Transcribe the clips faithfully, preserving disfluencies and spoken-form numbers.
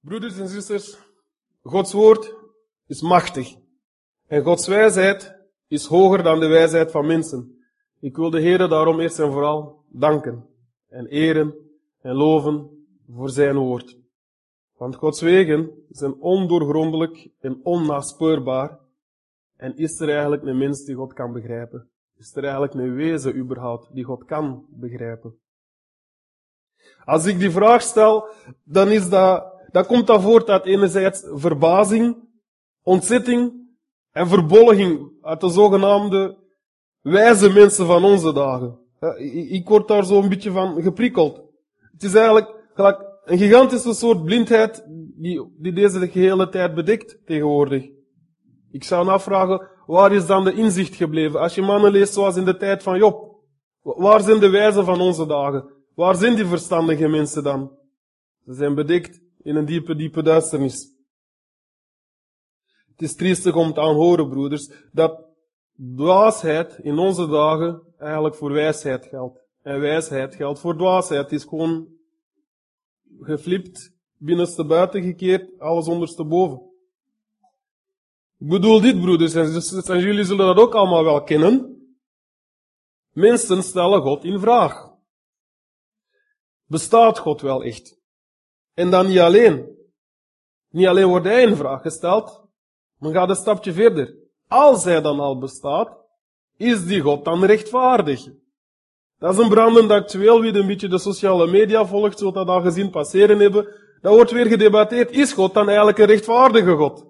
Broeders en zusters, Gods woord is machtig. En Gods wijsheid is hoger dan de wijsheid van mensen. Ik wil de Heere daarom eerst en vooral danken en eren en loven voor zijn woord. Want Gods wegen zijn ondoorgrondelijk en onnaspeurbaar. En is er eigenlijk een mens die God kan begrijpen? Is er eigenlijk een wezen überhaupt die God kan begrijpen? Als ik die vraag stel, dan is dat, dan komt dat voort uit enerzijds verbazing, ontzetting en verbolging uit de zogenaamde wijze mensen van onze dagen. Ik word daar zo een beetje van geprikkeld. Het is eigenlijk gelijk een gigantische soort blindheid die, die deze gehele tijd bedekt tegenwoordig. Ik zou me afvragen, waar is dan de inzicht gebleven? Als je mannen leest zoals in de tijd van Job, waar zijn de wijzen van onze dagen? Waar zijn die verstandige mensen dan? Ze zijn bedekt in een diepe, diepe duisternis. Het is triestig om te aanhoren, broeders, dat dwaasheid in onze dagen eigenlijk voor wijsheid geldt. En wijsheid geldt voor dwaasheid. Het is gewoon geflipt, binnenste buiten gekeerd, alles ondersteboven. Ik bedoel dit, broeders en zusters, en jullie zullen dat ook allemaal wel kennen. Mensen stellen God in vraag. Bestaat God wel echt? En dan niet alleen. Niet alleen wordt hij in vraag gesteld, maar gaat een stapje verder. Als hij dan al bestaat, is die God dan rechtvaardig? Dat is een brandend actueel, wie een beetje de sociale media volgt, zult dat al gezien passeren hebben. Dat wordt weer gedebatteerd. Is God dan eigenlijk een rechtvaardige God?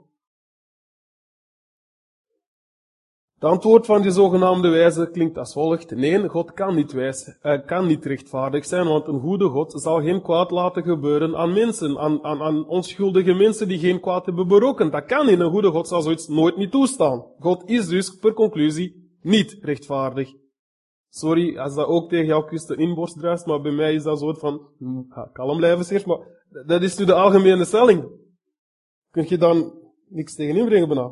Het antwoord van die zogenaamde wijze klinkt als volgt. Nee, God kan niet wijs, uh, kan niet rechtvaardig zijn, want een goede God zal geen kwaad laten gebeuren aan mensen, aan, aan, aan onschuldige mensen die geen kwaad hebben berokkend. Dat kan niet. Een goede God zal zoiets nooit niet toestaan. God is dus, per conclusie, niet rechtvaardig. Sorry, als dat ook tegen jouw kusten inborst druist, maar bij mij is dat een soort van, hm, kalm blijven zeg, maar dat is nu de algemene stelling. Kun je dan niks tegen inbrengen bijna.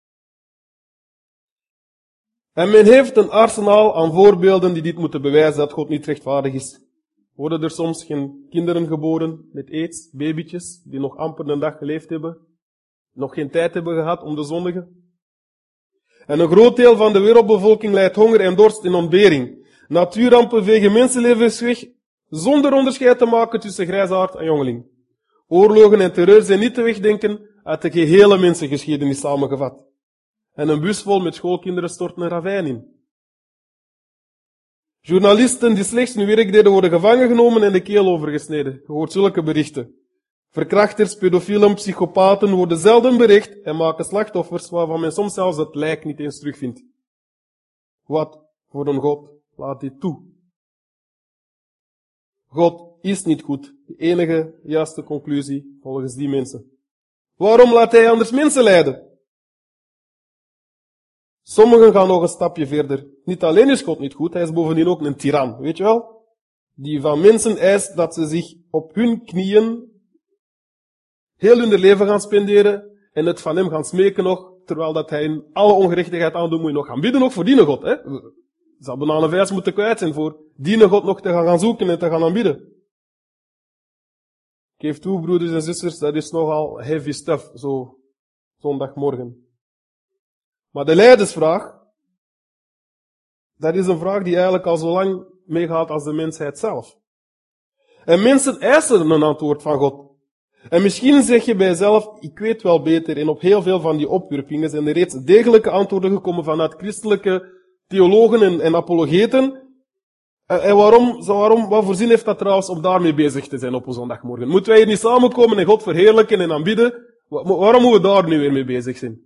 En men heeft een arsenaal aan voorbeelden die dit moeten bewijzen dat God niet rechtvaardig is. Worden er soms geen kinderen geboren met aids, babytjes, die nog amper een dag geleefd hebben, nog geen tijd hebben gehad om te zondigen? En een groot deel van de wereldbevolking lijdt honger en dorst en ontbering. Natuurrampen vegen mensenlevens weg, zonder onderscheid te maken tussen grijsaard en jongeling. Oorlogen en terreur zijn niet te wegdenken uit de gehele mensengeschiedenis samengevat. En een bus vol met schoolkinderen stort een ravijn in. Journalisten die slechts hun werk deden worden gevangen genomen en de keel overgesneden. Je hoort zulke berichten. Verkrachters, pedofielen, psychopaten worden zelden berecht en maken slachtoffers waarvan men soms zelfs het lijk niet eens terugvindt. Wat voor een God laat dit toe? God is niet goed. De enige juiste conclusie volgens die mensen. Waarom laat hij anders mensen lijden? Sommigen gaan nog een stapje verder. Niet alleen is God niet goed, hij is bovendien ook een tiran, weet je wel? Die van mensen eist dat ze zich op hun knieën heel hun leven gaan spenderen en het van hem gaan smeken nog, terwijl dat hij in alle ongerechtigheid aandoet, moet je nog gaan bidden nog voor die God, hè? Ze hadden aan een vers moeten kwijt zijn voor die God nog te gaan, gaan zoeken en te gaan aanbidden. Ik geef toe, broeders en zusters, dat is nogal heavy stuff, zo zondagmorgen. Maar de lijdensvraag, dat is een vraag die eigenlijk al zo lang meegaat als de mensheid zelf. En mensen eisen een antwoord van God. En misschien zeg je bij jezelf, ik weet wel beter, en op heel veel van die opwerpingen zijn er reeds degelijke antwoorden gekomen vanuit christelijke theologen en, en apologeten. En, en waarom, waarom, wat voor zin heeft dat trouwens om daarmee bezig te zijn op een zondagmorgen? Moeten wij hier niet samenkomen en God verheerlijken en aanbidden? Waarom moeten we daar nu weer mee bezig zijn?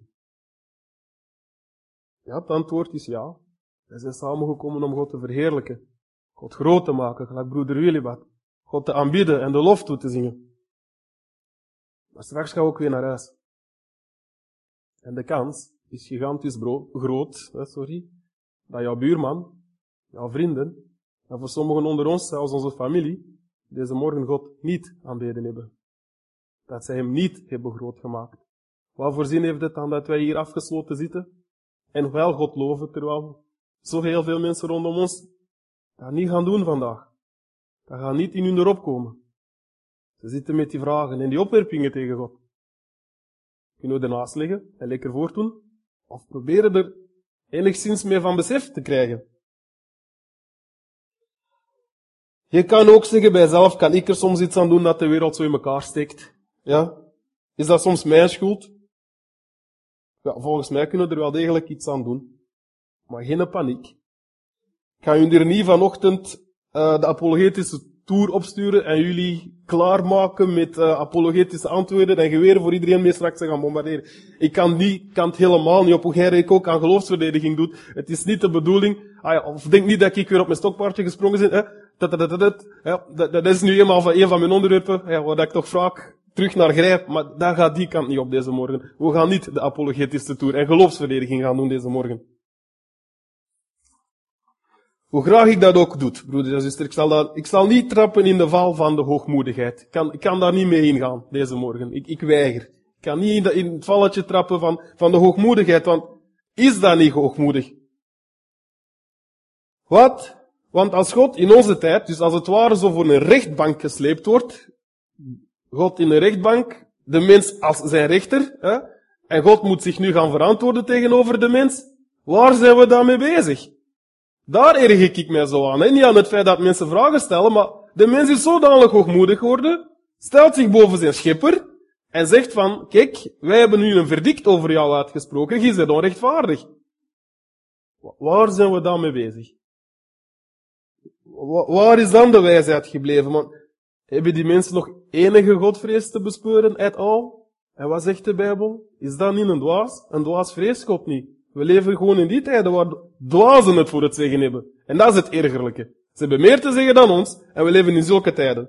Ja, het antwoord is ja. Wij zijn samengekomen om God te verheerlijken. God groot te maken, gelijk broeder Willibad. God te aanbidden en de lof toe te zingen. Maar straks gaan we ook weer naar huis. En de kans is gigantisch bro- groot, hè, sorry, dat jouw buurman, jouw vrienden, en voor sommigen onder ons, zelfs onze familie, deze morgen God niet aanbeden hebben. Dat zij hem niet hebben groot gemaakt. Wat voor zin heeft het dan dat wij hier afgesloten zitten? En wel God loven, terwijl zo heel veel mensen rondom ons dat niet gaan doen vandaag. Dat gaat niet in hun erop komen. Ze zitten met die vragen en die opwerpingen tegen God. Kunnen we ernaast liggen en lekker voortdoen? Of proberen er enigszins meer van besef te krijgen? Je kan ook zeggen bij jezelf, kan ik er soms iets aan doen dat de wereld zo in elkaar steekt? Ja? Is dat soms mijn schuld? Ja, volgens mij kunnen we er wel degelijk iets aan doen. Maar geen paniek. Ik ga jullie er niet vanochtend uh, de apologetische tour opsturen en jullie klaarmaken met uh, apologetische antwoorden en geweren voor iedereen mee straks te gaan bombarderen. Ik kan, niet, kan het helemaal niet op hoe jij ook aan geloofsverdediging doet. Het is niet de bedoeling. Ah ja, of denk niet dat ik weer op mijn stokpaardje gesprongen ben. Hè? Dat, dat, dat, dat, ja, dat, dat is nu eenmaal van een van mijn onderwerpen, ja, waar ik toch vaak terug naar grijp. Maar daar gaat die kant niet op deze morgen. We gaan niet de apologetische tour en geloofsverdediging gaan doen deze morgen. Hoe graag ik dat ook doe, broeders en zusters, ik zal, dat, ik zal niet trappen in de val van de hoogmoedigheid. Ik kan, ik kan daar niet mee ingaan, deze morgen. Ik, ik weiger. Ik kan niet in, de, in het valletje trappen van, van de hoogmoedigheid, want is dat niet hoogmoedig? Wat? Want als God in onze tijd, dus als het ware zo voor een rechtbank gesleept wordt, God in een rechtbank, de mens als zijn rechter, hè, en God moet zich nu gaan verantwoorden tegenover de mens, waar zijn we dan mee bezig? Daar erg ik mij zo aan. Hè? Niet aan het feit dat mensen vragen stellen, maar de mens is zodanig hoogmoedig geworden, stelt zich boven zijn schepper en zegt van, kijk, wij hebben nu een verdict over jou uitgesproken, je bent onrechtvaardig. Waar zijn we dan mee bezig? Waar is dan de wijsheid gebleven? Want hebben die mensen nog enige godvrees te bespeuren at all? En wat zegt de Bijbel? Is dat niet een dwaas? Een dwaas vreest God niet. We leven gewoon in die tijden waar dwazen het voor het zeggen hebben. En dat is het ergerlijke. Ze hebben meer te zeggen dan ons, en we leven in zulke tijden.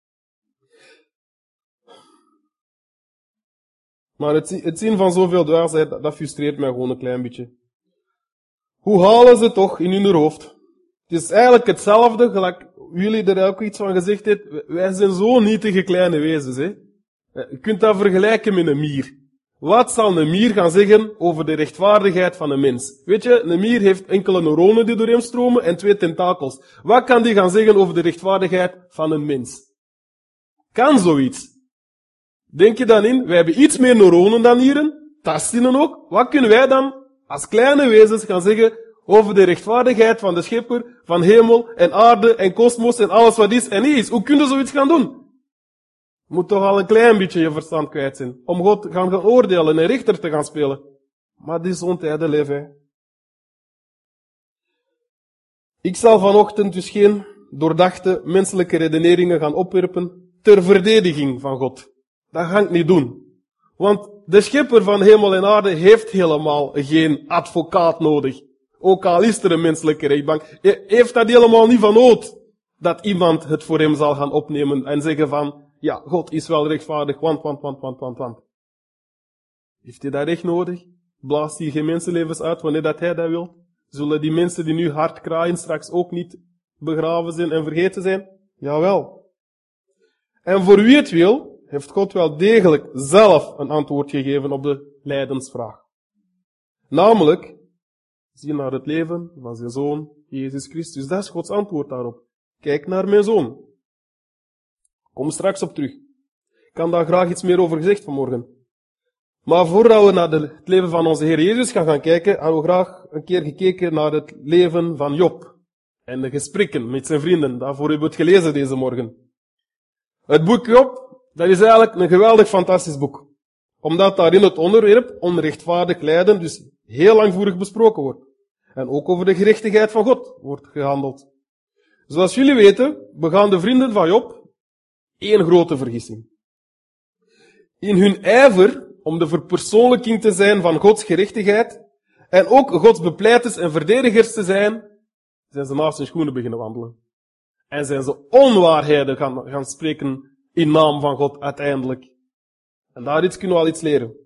Maar het, het zien van zoveel dwaasheid, dat, dat frustreert mij gewoon een klein beetje. Hoe halen ze toch in hun hoofd? Het is eigenlijk hetzelfde, gelijk jullie er ook iets van gezegd hebben. Wij zijn zo nietige kleine wezens, hè. Je kunt dat vergelijken met een mier. Wat zal een mier gaan zeggen over de rechtvaardigheid van een mens? Weet je, een mier heeft enkele neuronen die door hem stromen en twee tentakels. Wat kan die gaan zeggen over de rechtvaardigheid van een mens? Kan zoiets? Denk je dan in, wij hebben iets meer neuronen dan nieren, tastzinnen ook. Wat kunnen wij dan als kleine wezens gaan zeggen over de rechtvaardigheid van de schepper, van hemel en aarde en kosmos en alles wat is en niet is? Hoe kun je zoiets gaan doen? Moet toch al een klein beetje je verstand kwijt zijn. Om God te gaan, gaan oordelen en rechter te gaan spelen. Maar dit is zo'n tijden leven. Ik zal vanochtend dus geen doordachte menselijke redeneringen gaan opwerpen ter verdediging van God. Dat ga ik niet doen. Want de schepper van hemel en aarde heeft helemaal geen advocaat nodig. Ook al is er een menselijke rechtbank. Hij heeft dat helemaal niet van nood. Dat iemand het voor hem zal gaan opnemen en zeggen van, ja, God is wel rechtvaardig, want, want, want, want, want, want. Heeft hij dat echt nodig? Blaast hij geen mensenlevens uit wanneer dat hij dat wil? Zullen die mensen die nu hard kraaien straks ook niet begraven zijn en vergeten zijn? Jawel. En voor wie het wil, heeft God wel degelijk zelf een antwoord gegeven op de lijdensvraag. Namelijk, zie naar het leven van zijn Zoon, Jezus Christus. Dat is Gods antwoord daarop. Kijk naar mijn Zoon. Kom straks op terug. Ik kan daar graag iets meer over gezegd vanmorgen. Maar voordat we naar de, het leven van onze Heer Jezus gaan gaan kijken, hadden we graag een keer gekeken naar het leven van Job. En de gesprekken met zijn vrienden. Daarvoor hebben we het gelezen deze morgen. Het boek Job, dat is eigenlijk een geweldig fantastisch boek. Omdat daarin het onderwerp onrechtvaardig lijden dus heel langvoerig besproken wordt. En ook over de gerechtigheid van God wordt gehandeld. Zoals jullie weten, begaan de vrienden van Job één grote vergissing. In hun ijver om de verpersoonlijking te zijn van Gods gerechtigheid en ook Gods bepleiters en verdedigers te zijn, zijn ze naast hun schoenen beginnen wandelen. En zijn ze onwaarheden gaan, gaan spreken in naam van God uiteindelijk. En daar iets kunnen we al iets leren.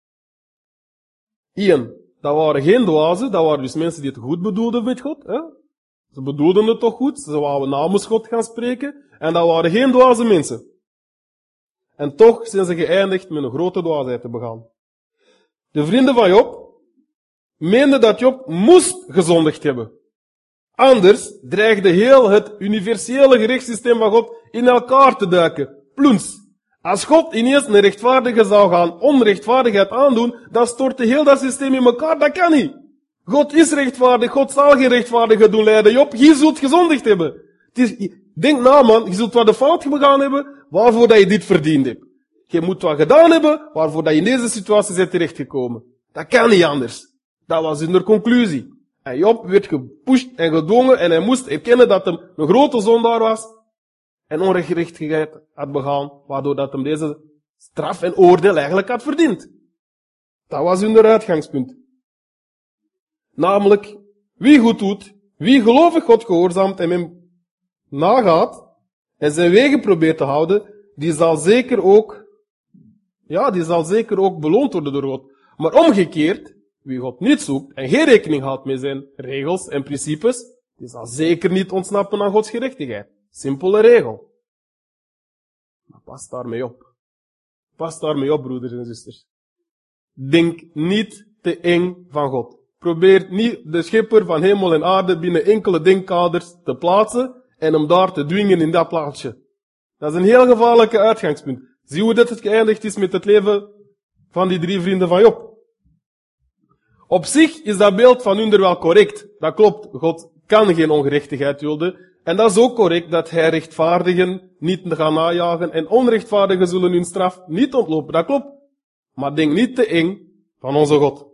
Ian, dat waren geen dwazen, dat waren dus mensen die het goed bedoelden met God. Hè? Ze bedoelden het toch goed, ze wouden namens God gaan spreken, en dat waren geen dwaze mensen. En toch zijn ze geëindigd met een grote dwaasheid te begaan. De vrienden van Job meenden dat Job moest gezondigd hebben. Anders dreigde heel het universele gerechtssysteem van God in elkaar te duiken. Pluns. Als God ineens een rechtvaardige zou gaan onrechtvaardigheid aandoen, dan stortte heel dat systeem in elkaar. Dat kan niet. God is rechtvaardig. God zal geen rechtvaardige doen leiden. Job, je zult gezondigd hebben. Het is, denk na man, je zult wat de fout begaan hebben, waarvoor dat je dit verdiend hebt. Je moet wat gedaan hebben, waarvoor dat je in deze situatie bent terechtgekomen. Dat kan niet anders. Dat was hun conclusie. En Job werd gepusht en gedwongen en hij moest erkennen dat hij een grote zondaar was en ongerechtigheid had begaan, waardoor dat hem deze straf en oordeel eigenlijk had verdiend. Dat was hun uitgangspunt. Namelijk, wie goed doet, wie gelovig God gehoorzaamt en hem nagaat en zijn wegen probeert te houden, die zal zeker ook, ja, die zal zeker ook beloond worden door God. Maar omgekeerd, wie God niet zoekt en geen rekening houdt met zijn regels en principes, die zal zeker niet ontsnappen aan Gods gerechtigheid. Simpele regel. Maar pas daarmee op. Pas daarmee op, broeders en zusters. Denk niet te eng van God. Probeer niet de schepper van hemel en aarde binnen enkele denkkaders te plaatsen en hem daar te dwingen in dat plaatsje. Dat is een heel gevaarlijke uitgangspunt. Zie hoe dit het geëindigd is met het leven van die drie vrienden van Job. Op zich is dat beeld van hun er wel correct. Dat klopt. God kan geen ongerechtigheid dulden. En dat is ook correct dat hij rechtvaardigen niet gaat najagen en onrechtvaardigen zullen hun straf niet ontlopen. Dat klopt. Maar denk niet te eng van onze God.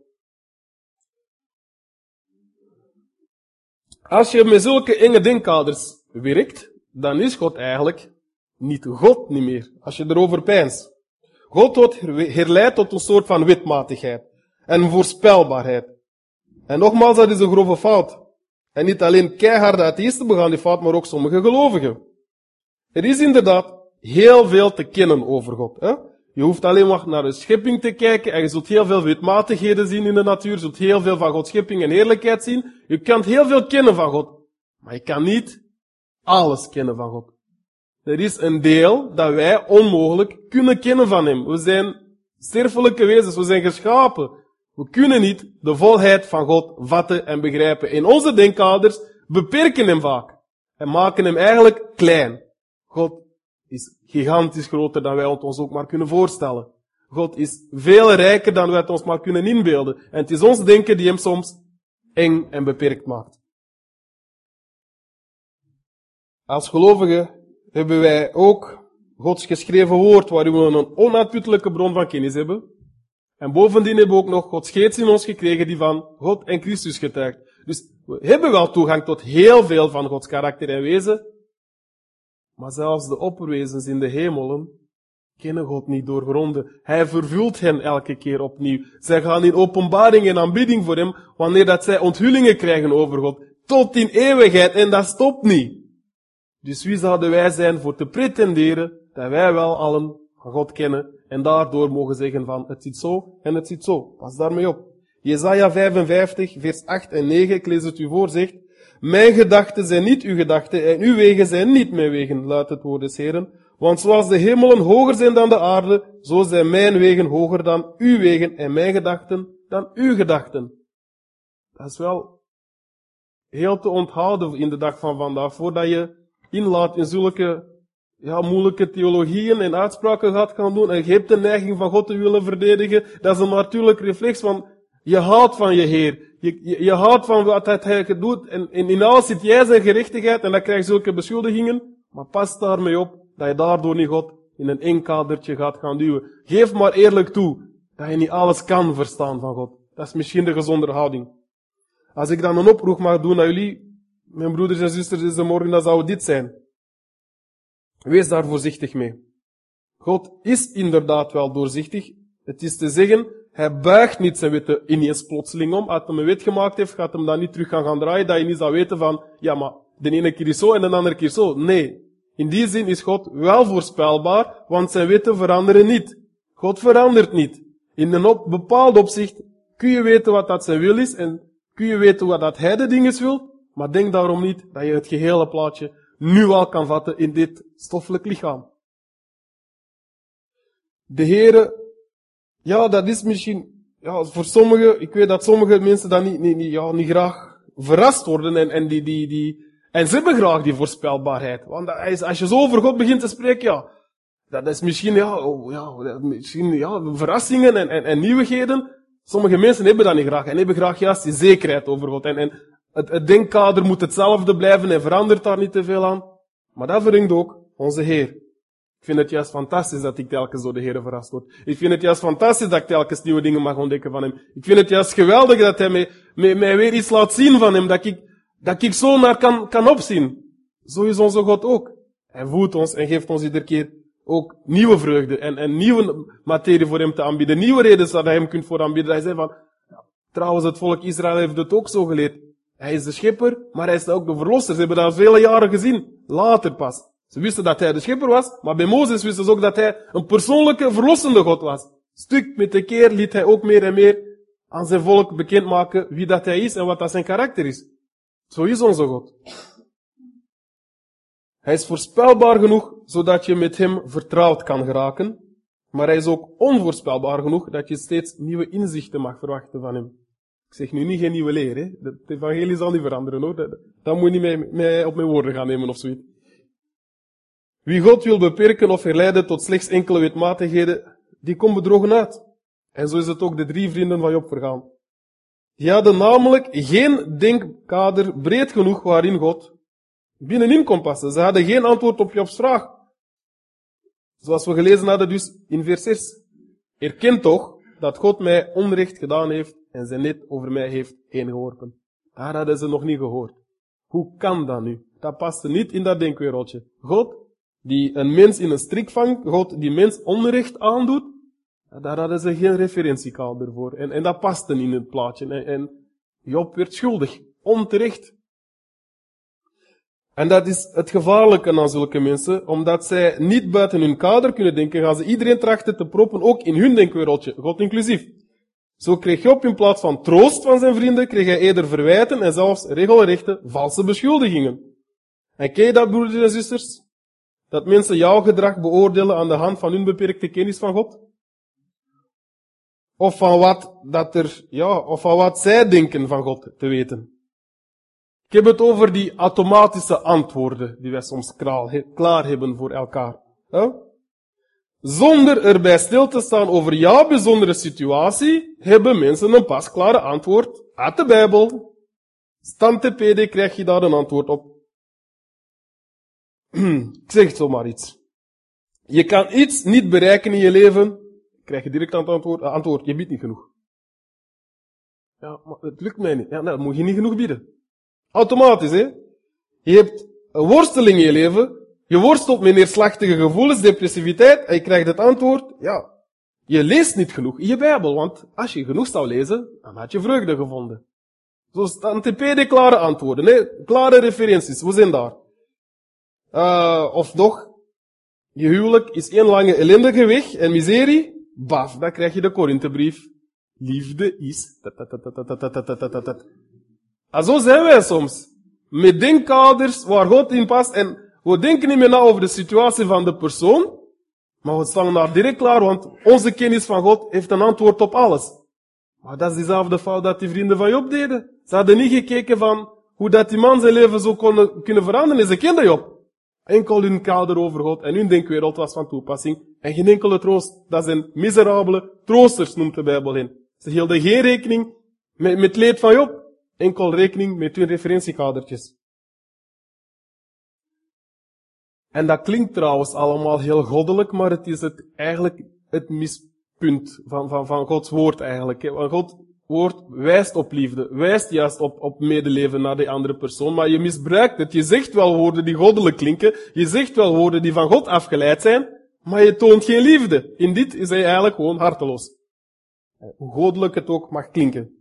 Als je met zulke enge denkkaders werkt, dan is God eigenlijk niet God niet meer. Als je erover peinst. God wordt herleid tot een soort van wetmatigheid en voorspelbaarheid. En nogmaals, dat is een grove fout. En niet alleen keiharde atheïsten begaan die fout, maar ook sommige gelovigen. Er is inderdaad heel veel te kennen over God. Hè? Je hoeft alleen maar naar de schepping te kijken en je zult heel veel wetmatigheden zien in de natuur. Je zult heel veel van Gods schepping en heerlijkheid zien. Je kan heel veel kennen van God. Maar je kan niet alles kennen van God. Er is een deel dat wij onmogelijk kunnen kennen van Hem. We zijn sterfelijke wezens, we zijn geschapen. We kunnen niet de volheid van God vatten en begrijpen. En onze denkkaders beperken Hem vaak. En maken Hem eigenlijk klein. God is gigantisch groter dan wij het ons ook maar kunnen voorstellen. God is veel rijker dan wij het ons maar kunnen inbeelden. En het is ons denken die Hem soms eng en beperkt maakt. Als gelovigen hebben wij ook Gods geschreven woord, waarin we een onuitputtelijke bron van kennis hebben. En bovendien hebben we ook nog Gods geest in ons gekregen die van God en Christus getuigt. Dus we hebben wel toegang tot heel veel van Gods karakter en wezen. Maar zelfs de opperwezens in de hemelen kennen God niet doorgronden. Hij vervult hen elke keer opnieuw. Zij gaan in openbaring en aanbidding voor Hem, wanneer dat zij onthullingen krijgen over God. Tot in eeuwigheid, en dat stopt niet. Dus wie zouden wij zijn voor te pretenderen dat wij wel allen van God kennen en daardoor mogen zeggen van het zit zo en het zit zo. Pas daarmee op. Jesaja vijfenvijftig, vers acht en negen, ik lees het u voor, zegt: Mijn gedachten zijn niet uw gedachten en uw wegen zijn niet mijn wegen, luidt het woord des Heren. Want zoals de hemelen hoger zijn dan de aarde, zo zijn mijn wegen hoger dan uw wegen en mijn gedachten dan uw gedachten. Dat is wel heel te onthouden in de dag van vandaag, voordat je inlaat in zulke ja, moeilijke theologieën en uitspraken gaat gaan doen en je hebt de neiging van God te willen verdedigen. Dat is een natuurlijk reflex van je houdt van je Heer. Je, je, je houdt van wat Hij doet en, en in alles zit jij zijn gerechtigheid en dan krijg je zulke beschuldigingen. Maar pas daarmee op dat je daardoor niet God in een eng kadertje gaat gaan duwen. Geef maar eerlijk toe dat je niet alles kan verstaan van God. Dat is misschien de gezonde houding. Als ik dan een oproep mag doen aan jullie, mijn broeders en zusters, deze morgen, dan zou dit zijn. Wees daar voorzichtig mee. God is inderdaad wel doorzichtig. Het is te zeggen, Hij buigt niet zijn wetten ineens plotseling om. Als hij een wet gemaakt heeft, gaat hem dan niet terug gaan, gaan draaien, dat je niet zou weten van, ja maar, de ene keer is zo en de andere keer zo. Nee. In die zin is God wel voorspelbaar, want zijn wetten veranderen niet. God verandert niet. In een op, bepaald opzicht kun je weten wat dat zijn wil is en kun je weten wat dat Hij de dingen wil, maar denk daarom niet dat je het gehele plaatje nu al kan vatten in dit stoffelijk lichaam. De Heere, ja, dat is misschien, ja, voor sommigen, ik weet dat sommige mensen dan niet, niet, niet, ja, niet graag verrast worden en, en die, die, die, en ze hebben graag die voorspelbaarheid. Want als je zo over God begint te spreken, ja, Dat is misschien, ja, oh, ja, misschien, ja, verrassingen en, en, en nieuwigheden. Sommige mensen hebben dat niet graag. En hebben graag juist die zekerheid over God. En, en het, het denkkader moet hetzelfde blijven en verandert daar niet te veel aan. Maar dat verringt ook onze Heer. Ik vind het juist fantastisch dat ik telkens door de Heer verrast word. Ik vind het juist fantastisch dat ik telkens nieuwe dingen mag ontdekken van Hem. Ik vind het juist geweldig dat Hij mij, mij, mij weer iets laat zien van Hem. Dat ik, dat ik zo naar kan, kan opzien. Zo is onze God ook. Hij voedt ons en geeft ons iedere keer ook nieuwe vreugde en, en nieuwe materie voor Hem te aanbieden. Nieuwe redenen dat Hij Hem kunt voor aanbieden. Hij zei van, ja, trouwens het volk Israël heeft het ook zo geleerd. Hij is de schepper, maar Hij is ook de verlosser. Ze hebben dat vele jaren gezien. Later pas. Ze wisten dat Hij de schepper was, maar bij Mozes wisten ze ook dat Hij een persoonlijke verlossende God was. Stuk met de keer liet Hij ook meer en meer aan zijn volk bekendmaken wie dat Hij is en wat dat zijn karakter is. Zo is onze God. Hij is voorspelbaar genoeg, zodat je met Hem vertrouwd kan geraken. Maar Hij is ook onvoorspelbaar genoeg, dat je steeds nieuwe inzichten mag verwachten van Hem. Ik zeg nu niet geen nieuwe leer, hè. Het evangelie zal niet veranderen, hoor. Dat, dat moet je niet mee, mee op mijn woorden gaan nemen of zoiets. Wie God wil beperken of verleiden tot slechts enkele wetmatigheden, die komt bedrogen uit. En zo is het ook de drie vrienden van Job vergaan. Die hadden namelijk geen denkkader breed genoeg waarin God binnenin kon passen. Ze hadden geen antwoord op Jobs vraag. Zoals we gelezen hadden dus in vers zes. Erken toch dat God mij onrecht gedaan heeft en zijn net over mij heeft heen geworpen. Daar hadden ze nog niet gehoord. Hoe kan dat nu? Dat paste niet in dat denkwereldje. God, die een mens in een strik vangt, God die mens onrecht aandoet, daar hadden ze geen referentiekader voor. En, en dat paste in het plaatje. En, en Job werd schuldig. Onterecht. En dat is het gevaarlijke aan zulke mensen, omdat zij niet buiten hun kader kunnen denken, gaan ze iedereen trachten te proppen, ook in hun denkwereldje, God inclusief. Zo kreeg Job in plaats van troost van zijn vrienden, kreeg hij eerder verwijten en zelfs regelrechte valse beschuldigingen. En ken je dat, broeders en zusters? Dat mensen jouw gedrag beoordelen aan de hand van hun beperkte kennis van God? Of van wat dat er, ja, of van wat zij denken van God te weten. Ik heb het over die automatische antwoorden die wij soms klaar hebben voor elkaar. Huh? Zonder erbij stil te staan over jouw bijzondere situatie, hebben mensen een pasklare antwoord uit de Bijbel. Stante pede krijg je daar een antwoord op. Ik zeg het zomaar iets. Je kan iets niet bereiken in je leven, krijg je direct aan het antwoord, antwoord, je biedt niet genoeg. Ja, maar het lukt mij niet. Ja, nou, dan moet je niet genoeg bieden. Automatisch, hè. Je hebt een worsteling in je leven, je worstelt met neerslachtige gevoelens, depressiviteit, en je krijgt het antwoord, ja, je leest niet genoeg in je Bijbel, want als je genoeg zou lezen, dan had je vreugde gevonden. Zo staan T P D klare antwoorden, hè, klare referenties, we zijn daar. Uh, of nog, je huwelijk is één lange ellendige weg en miserie, baf, dan krijg je de Korinthebrief. Liefde is... En zo zijn wij soms. Met denkkaders waar God in past. En we denken niet meer na over de situatie van de persoon. Maar we staan daar direct klaar, want onze kennis van God heeft een antwoord op alles. Maar dat is diezelfde fout dat die vrienden van Job deden. Ze hadden niet gekeken van hoe dat die man zijn leven zou kon, kunnen veranderen. En ze kenden Job. Enkel hun kader over God en hun denkwereld was van toepassing. En geen enkele troost. Dat zijn miserabele troosters, noemt de Bijbel hen. Ze hielden geen rekening met, met het leed van Job. Enkel rekening met hun referentiekadertjes. En dat klinkt trouwens allemaal heel goddelijk, maar het is het, eigenlijk het mispunt van, van, van Gods woord eigenlijk. Want Gods woord wijst op liefde, wijst juist op, op medeleven naar de andere persoon, maar je misbruikt het. Je zegt wel woorden die goddelijk klinken, je zegt wel woorden die van God afgeleid zijn, maar je toont geen liefde. In dit is hij eigenlijk gewoon harteloos. Hoe goddelijk het ook mag klinken.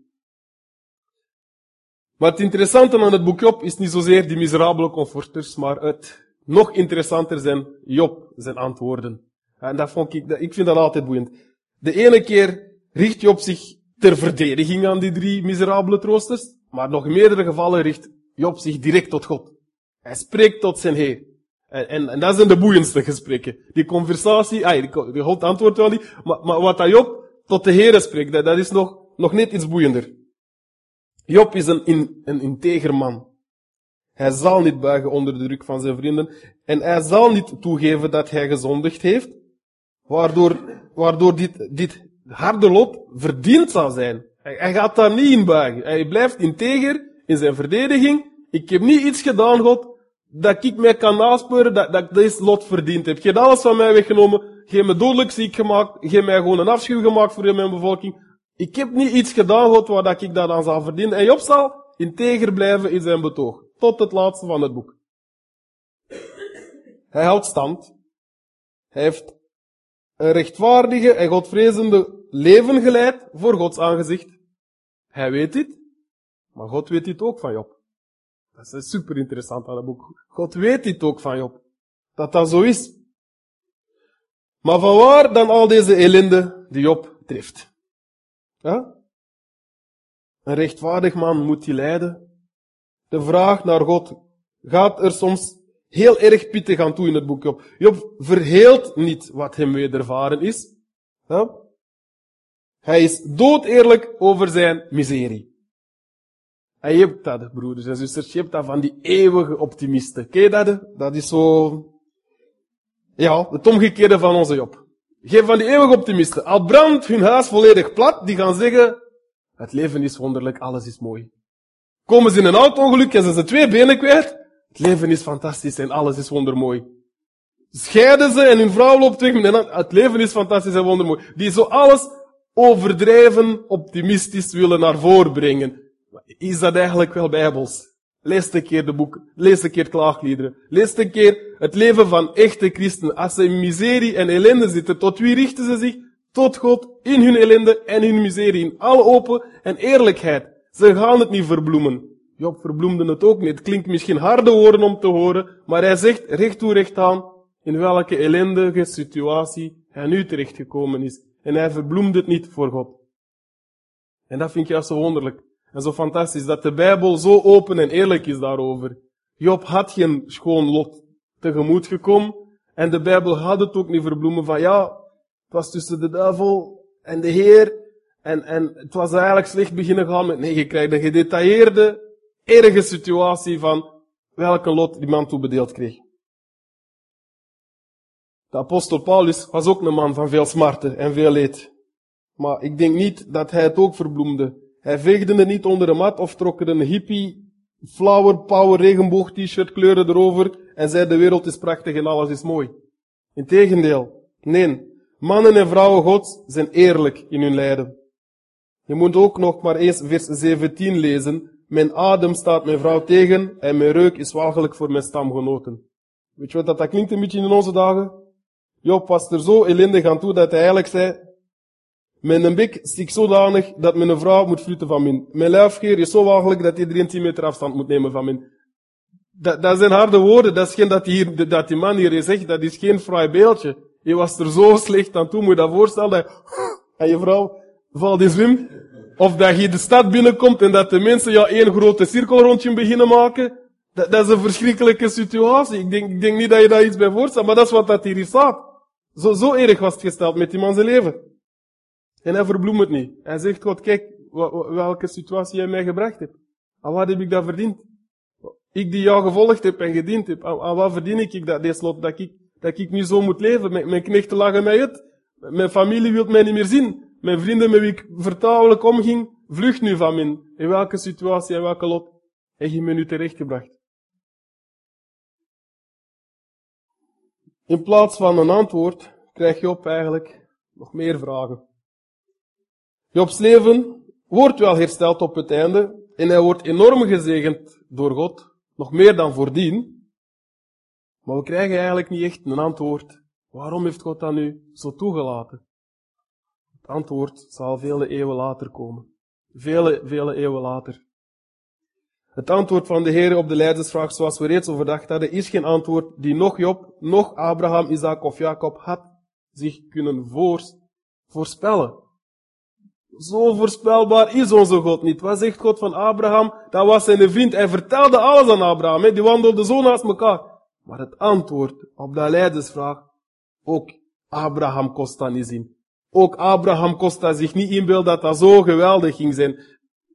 Maar het interessante aan het boek Job is niet zozeer die miserabele comforters, maar het nog interessanter zijn Job, zijn antwoorden. En dat vond ik, ik vind dat altijd boeiend. De ene keer richt Job zich ter verdediging aan die drie miserabele troosters, maar nog in meerdere gevallen richt Job zich direct tot God. Hij spreekt tot zijn Heer. En, en, en dat zijn de boeiendste gesprekken. Die conversatie, ah, die, die God antwoordt wel niet, maar, maar wat dat Job tot de Heer spreekt, dat, dat is nog, nog net iets boeiender. Job is een, een, een integer man. Hij zal niet buigen onder de druk van zijn vrienden. En hij zal niet toegeven dat hij gezondigd heeft. Waardoor, waardoor dit, dit harde lot verdiend zal zijn. Hij, hij gaat daar niet in buigen. Hij blijft integer in zijn verdediging. Ik heb niet iets gedaan, God, dat ik mij kan naspeuren dat, dat ik deze lot verdiend heb. Je hebt alles van mij weggenomen. Je hebt me dodelijk ziek gemaakt. Je hebt mij gewoon een afschuw gemaakt voor mijn bevolking. Ik heb niet iets gedaan, God, waar dat ik dat dan zal verdienen. En Job zal integer blijven in zijn betoog. Tot het laatste van het boek. Hij houdt stand. Hij heeft een rechtvaardige en godvrezende leven geleid voor Gods aangezicht. Hij weet dit, maar God weet dit ook van Job. Dat is super interessant aan het boek. God weet dit ook van Job. Dat dat zo is. Maar vanwaar dan al deze ellende die Job treft? Ja? Een rechtvaardig man moet die lijden. De vraag naar God gaat er soms heel erg pittig aan toe in het boek Job. Job verheelt niet wat hem wedervaren is. Ja? Hij is doodeerlijk over zijn miserie. En je hebt dat, broeders en zusters, je hebt dat van die eeuwige optimisten. Ken je dat? Dat is zo, ja, het omgekeerde van onze Job. Je hebt van die eeuwige optimisten. Al brandt hun huis volledig plat, die gaan zeggen, het leven is wonderlijk, alles is mooi. Komen ze in een auto-ongeluk en zijn ze twee benen kwijt, het leven is fantastisch en alles is wondermooi. Scheiden ze en hun vrouw loopt weg met een ander, het leven is fantastisch en wondermooi. Die zo alles overdreven optimistisch willen naar voren brengen. Is dat eigenlijk wel bijbels? Lees een keer de boeken, lees een keer klaagliederen, lees een keer het leven van echte christenen. Als ze in miserie en ellende zitten, tot wie richten ze zich? Tot God, in hun ellende en hun miserie, in alle open en eerlijkheid. Ze gaan het niet verbloemen. Job verbloemde het ook niet. Het klinkt misschien harde woorden om te horen, maar hij zegt recht toe recht aan in welke ellendige situatie hij nu terechtgekomen is. En hij verbloemde het niet voor God. En dat vind ik juist zo wonderlijk. En zo fantastisch, dat de Bijbel zo open en eerlijk is daarover. Job had geen schoon lot tegemoet gekomen. En de Bijbel had het ook niet verbloemen van, ja, het was tussen de duivel en de Heer. En, en het was eigenlijk slecht beginnen gaan met, nee, je krijgt een gedetailleerde, erge situatie van welke lot die man toebedeeld kreeg. De apostel Paulus was ook een man van veel smarten en veel leed. Maar ik denk niet dat hij het ook verbloemde. Hij veegde het niet onder de mat of trok er een hippie, flower power regenboog t-shirt kleuren erover en zei de wereld is prachtig en alles is mooi. Integendeel. Nee, mannen en vrouwen Gods zijn eerlijk in hun lijden. Je moet ook nog maar eens vers zeventien lezen. Mijn adem staat mijn vrouw tegen en mijn reuk is walgelijk voor mijn stamgenoten. Weet je wat dat, dat klinkt een beetje in onze dagen? Job was er zo ellendig aan toe dat hij eigenlijk zei, mijn bek stikt zodanig dat mijn vrouw moet vluchten van min. Mijn luifgeer is zo walgelijk dat iedereen tien meter afstand moet nemen van min. Dat, dat zijn harde woorden, dat is geen dat die, hier, dat die man hier zegt, dat is geen fraai beeldje. Je was er zo slecht aan toe, moet je dat voorstellen, dat en je vrouw valt in zwem. Of dat je de stad binnenkomt en dat de mensen ja één grote cirkel rond je beginnen maken. Dat, dat is een verschrikkelijke situatie. Ik denk, ik denk niet dat je daar iets bij voorstelt, maar dat is wat dat hier staat. Zo, zo erg was het gesteld met die man zijn leven. En hij verbloemt het niet. Hij zegt, God, kijk, welke situatie jij mij gebracht hebt. Aan wat heb ik dat verdiend? Ik die jou gevolgd heb en gediend heb. Aan, aan wat verdien ik dat, deze lot, dat ik, dat ik nu zo moet leven? Mijn, mijn knechten lachen mij uit. Mijn familie wil mij niet meer zien. Mijn vrienden met wie ik vertrouwelijk omging, vlucht nu van mij. In welke situatie en welke lot heb je me nu terechtgebracht? In plaats van een antwoord, krijg Job eigenlijk nog meer vragen. Jobs leven wordt wel hersteld op het einde en hij wordt enorm gezegend door God, nog meer dan voordien. Maar we krijgen eigenlijk niet echt een antwoord. Waarom heeft God dat nu zo toegelaten? Het antwoord zal vele eeuwen later komen. Vele, vele eeuwen later. Het antwoord van de Heer op de leidersvraag, zoals we reeds overdacht hadden, is geen antwoord die nog Job, nog Abraham, Isaac of Jacob had zich kunnen voors, voorspellen. Zo voorspelbaar is onze God niet. Wat zegt God van Abraham? Dat was zijn vriend. Hij vertelde alles aan Abraham. He. Die wandelden zo naast elkaar. Maar het antwoord op dat leidersvraag, ook Abraham kost dat niet zien. Ook Abraham kost dat zich niet inbeelden dat dat zo geweldig ging zijn.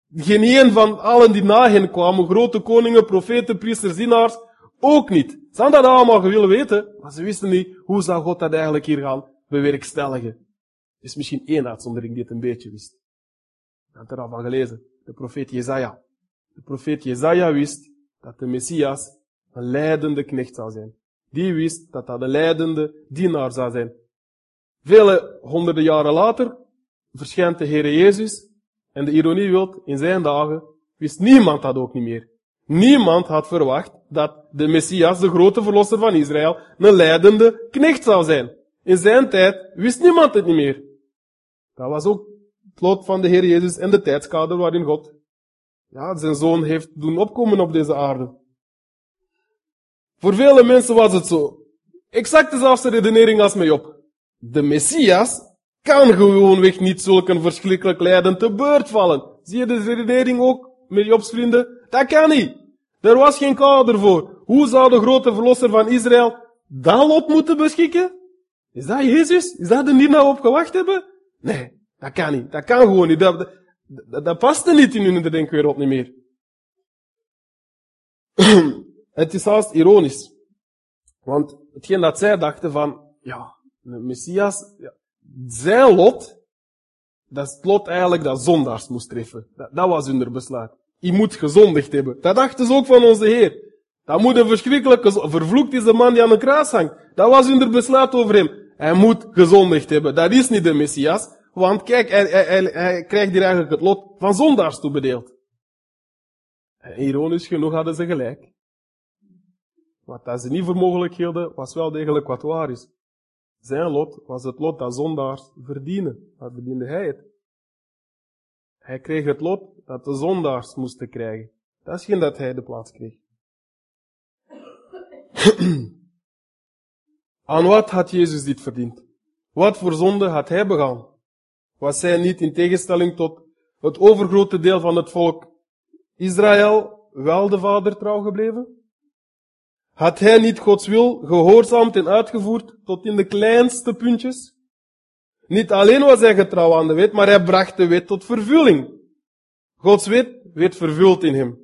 Geen een van allen die na hen kwamen, grote koningen, profeten, priesters, dienaars, ook niet. Ze hadden dat allemaal willen weten, maar ze wisten niet, hoe zou God dat eigenlijk hier gaan bewerkstelligen. Er is misschien één uitzondering die het een beetje wist. Ik had er al van gelezen. De profeet Jezaja. De profeet Jezaja wist dat de Messias een leidende knecht zou zijn. Die wist dat dat een leidende dienaar zou zijn. Vele honderden jaren later verschijnt de Heere Jezus. En de ironie wil, in zijn dagen wist niemand dat ook niet meer. Niemand had verwacht dat de Messias, de grote verlosser van Israël, een leidende knecht zou zijn. In zijn tijd wist niemand het niet meer. Dat was ook het lot van de Heer Jezus en de tijdskader waarin God ja, zijn zoon heeft doen opkomen op deze aarde. Voor vele mensen was het zo. Exact dezelfde redenering als met Job. De Messias kan gewoonweg niet zulke verschrikkelijk lijden te beurt vallen. Zie je de redenering ook met Jobs vrienden? Dat kan niet. Er was geen kader voor. Hoe zou de grote verlosser van Israël dat lot moeten beschikken? Is dat Jezus? Is dat de die nou op gewacht hebben? Nee, dat kan niet. Dat kan gewoon niet. Dat, dat, dat paste niet in hun denkwereld niet meer. Het is haast ironisch. Want hetgeen dat zij dachten van, ja, de Messias, ja, zijn lot, dat is het lot eigenlijk dat zondaars moest treffen. Dat, dat was hun besluit. Je moet gezondigd hebben. Dat dachten ze ook van onze Heer. Dat moet een verschrikkelijke, vervloekt is de man die aan een kruis hangt. Dat was hun besluit over hem. Hij moet gezondigd hebben. Dat is niet de Messias. Want kijk, hij, hij, hij, hij krijgt hier eigenlijk het lot van zondaars toebedeeld. En ironisch genoeg hadden ze gelijk. Wat dat ze niet voor mogelijk hielden, was wel degelijk wat waar is. Zijn lot was het lot dat zondaars verdienen. Dat verdiende hij het. Hij kreeg het lot dat de zondaars moesten krijgen. Dat is geen dat hij de plaats kreeg. Aan wat had Jezus dit verdiend? Wat voor zonde had hij begaan? Was hij niet in tegenstelling tot het overgrote deel van het volk Israël wel de Vader trouw gebleven? Had hij niet Gods wil gehoorzaamd en uitgevoerd tot in de kleinste puntjes? Niet alleen was hij getrouw aan de wet, maar hij bracht de wet tot vervulling. Gods wet werd vervuld in hem.